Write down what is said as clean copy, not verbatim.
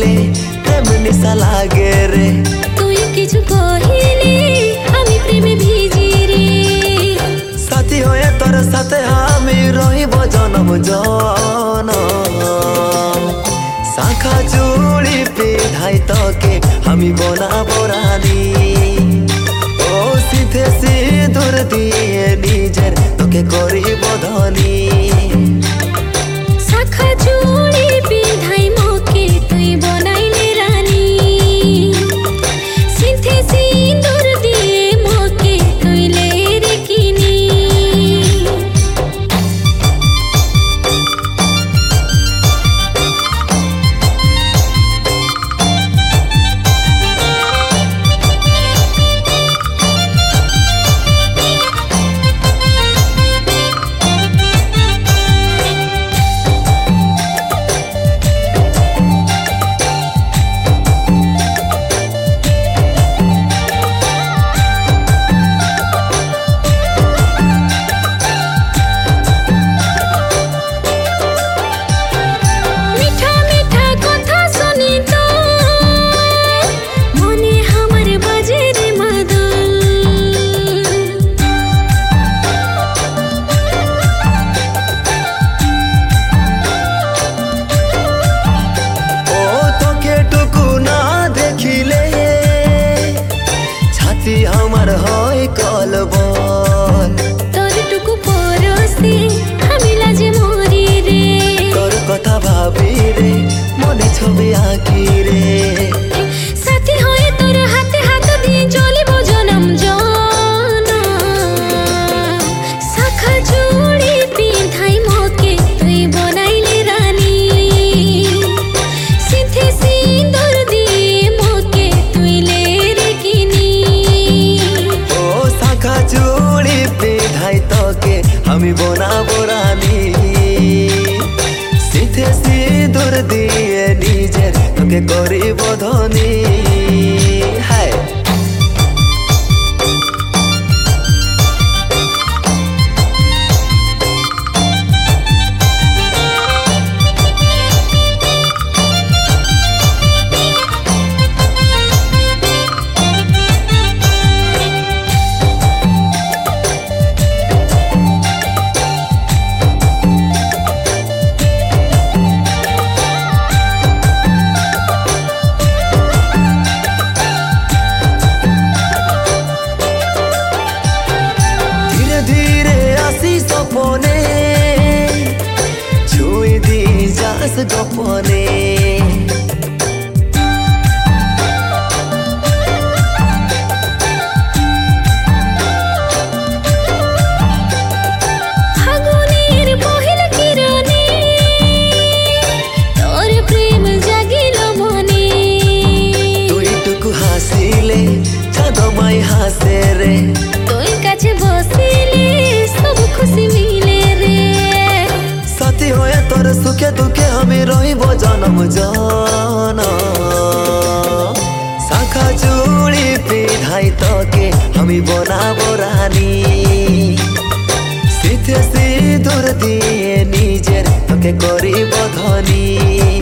হাসিলে তেমনি লাগে রে। তুই কিছু কহিলে আমি প্রেমে ভিজি রে। সাথী হয়ে তোর সাথে আমি রহিব জনম জনম। শাখা চুড়ি পিধাই তোকে আমি বনাবো রানী। ও সিধে সিঁদুর দিয়ে নিজের তোকে করিব ধনী। শাখা চুড়ি পিধাই মোকে তুই বনাইলে রানী। সিধে সিঁদুর দিয়ে মোকে তুইলে রে কিনি। আমার হয় কলবল তোর টুকু পরশে আমি লাজে মরি রে। তোর কথা ভাবি রে মনে ছবি আঁকি রে। সাথী হয়ে তোর হাতে হাত দিয়ে চলিব জনম জনম। শাখা চুড়ি পিধাই মোকে তুই বনাইলে রানী। সিধে সিঁদুর দিয়ে মোকে তুইলে রে কিনি। শাখা চুড়ি পিধাই তোকে আমি বনাবো রানী। সিধে সিঁদুর দিয়ে নিজের তোকে করিব ধনী। হায় গোপনে ছুঁই দি যাস গোপনে। ফাগুনের পহিল কিরণে তোর প্রেম জাগিল মনে। তুই টুকু হাসিলে চাঁদমাই হাসে রে। তোর কাছে বসিলে সব খুশি মিলে রে। সাথী হয়ে তোর সুখে দুঃখে আমি রহিব জনম জনম। শাখা চুড়ি পিধাই তোকে আমি বনাবো রানী। সিধে সিঁদুর দিয়ে নিজের তোকে করিব ধনী।